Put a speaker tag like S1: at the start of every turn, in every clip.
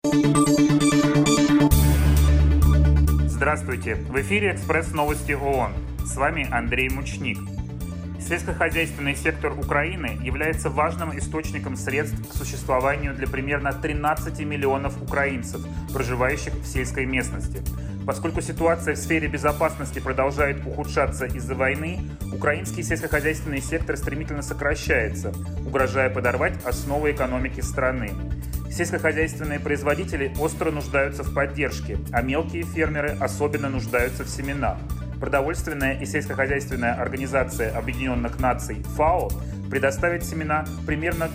S1: Здравствуйте! В эфире «Экспресс-новости ООН». С вами Андрей Мучник. Сельскохозяйственный сектор Украины является важным источником средств к существованию для примерно 13 миллионов украинцев, проживающих в сельской местности. Поскольку ситуация в сфере безопасности продолжает ухудшаться из-за войны, украинский сельскохозяйственный сектор стремительно сокращается, угрожая подорвать основы экономики страны. Сельскохозяйственные производители остро нуждаются в поддержке, а мелкие фермеры особенно нуждаются в семенах. Продовольственная и сельскохозяйственная организация Объединенных Наций ФАО предоставит семена примерно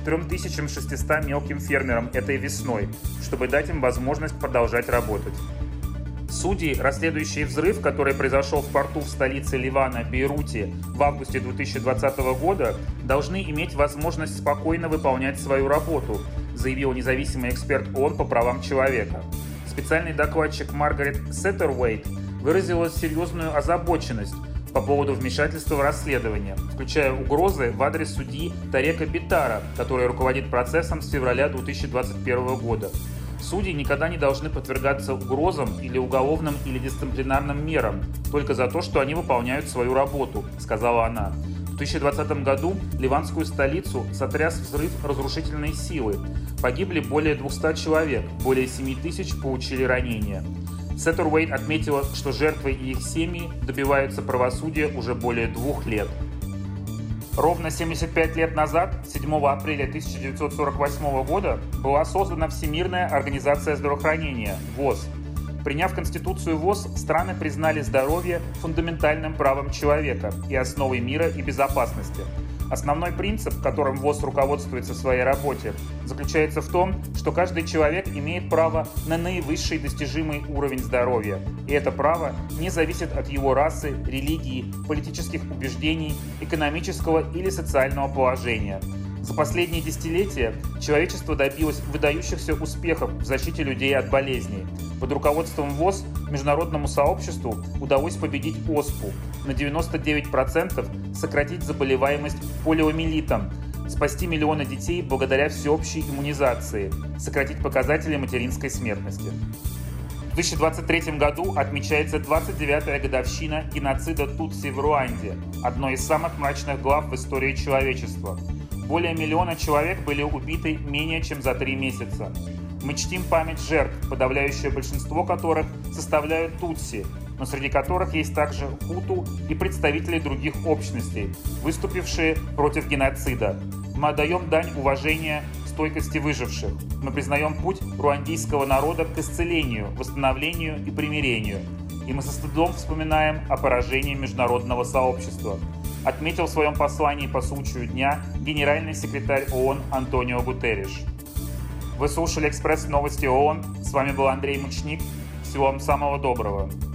S1: 3600 мелким фермерам этой весной, чтобы дать им возможность продолжать работать. Судьи, расследующие взрыв, который произошел в порту в столице Ливана, Бейруте, в августе 2020 года, должны иметь возможность спокойно выполнять свою работу, заявил независимый эксперт ООН по правам человека. Специальный докладчик Маргарет Сеттеруэйт выразила серьезную озабоченность по поводу вмешательства в расследование, включая угрозы в адрес судьи Тарека Битара, который руководит процессом с февраля 2021 года. Судьи никогда не должны подвергаться угрозам или уголовным или дисциплинарным мерам только за то, что они выполняют свою работу, сказала она. В 2020 году ливанскую столицу сотряс взрыв разрушительной силы. Погибли более 200 человек, более 7000 получили ранения. Сеттеруэйт отметила, что жертвы и их семьи добиваются правосудия уже более 2 лет. Ровно 75 лет назад, 7 апреля 1948 года, была создана Всемирная организация здравоохранения ВОЗ. Приняв Конституцию ВОЗ, страны признали здоровье фундаментальным правом человека и основой мира и безопасности. Основной принцип, которым ВОЗ руководствуется в своей работе, заключается в том, что каждый человек имеет право на наивысший достижимый уровень здоровья, и это право не зависит от его расы, религии, политических убеждений, экономического или социального положения. За последние десятилетия человечество добилось выдающихся успехов в защите людей от болезней. Под руководством ВОЗ международному сообществу удалось победить ОСПУ, на 99% сократить заболеваемость полиомиелитом, спасти миллионы детей благодаря всеобщей иммунизации, сократить показатели материнской смертности. В 2023 году отмечается 29-я годовщина геноцида Тутси в Руанде, одной из самых мрачных глав в истории человечества. Более 1 миллиона человек были убиты менее чем за 3 месяца. Мы чтим память жертв, подавляющее большинство которых составляют тутси, но среди которых есть также хуту и представители других общностей, выступившие против геноцида. Мы отдаем дань уважения стойкости выживших. Мы признаем путь руандийского народа к исцелению, восстановлению и примирению. И мы со стыдом вспоминаем о поражении международного сообщества, отметил в своем послании по случаю дня генеральный секретарь ООН Антонио Гутерриш. Вы слушали «Экспресс-новости ООН». С вами был Андрей Мучник. Всего вам самого доброго.